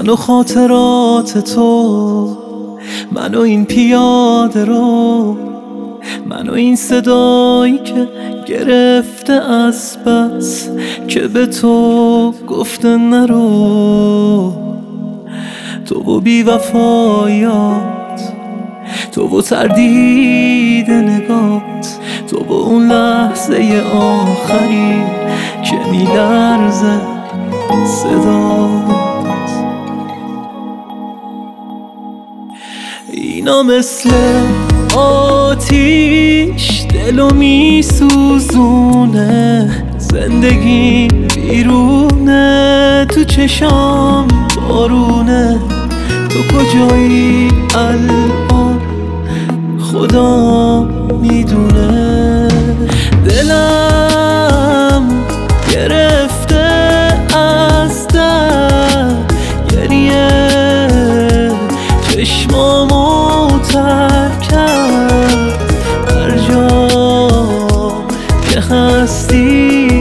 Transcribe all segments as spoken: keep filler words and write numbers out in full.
من و خاطرات تو، من و این پیاده رو، من و این صدایی که گرفته از بس که به تو گفته نرو. تو و بی وفایات، تو و تردید نگات، تو و اون لحظه آخری که میلرزه صدات. اینا مثل آتیش دلو میسوزونه، زندگی بیرونه، تو چشام بارونه. تو کجایی الان خدا میدونه. دلم گرفته از در گریه، چشمامو تر کرد. هر جا که هستی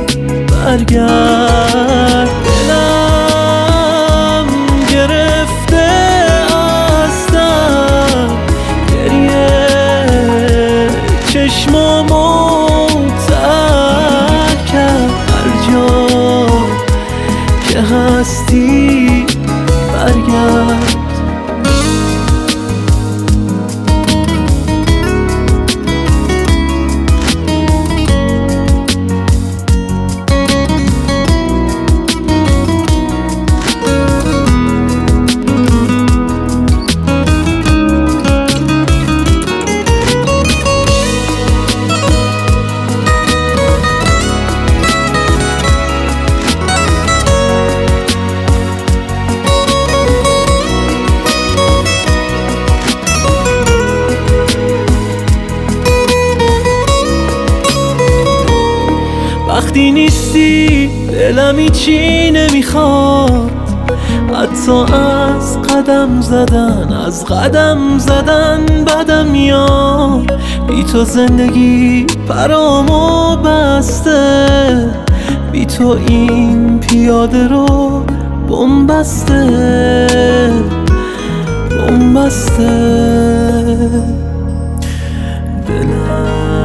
برگرد. دلم گرفته از در گریه، چشمامو تر کرد. هر جا که هستی برگرد. وقتی نیستی دلم هیچی نمیخواد، حتی از قدم زدن، از قدم زدن بدم میاد. بی تو زندگی برامو بسته، بی تو این پیاده رو بنبسته بنبسته. دلم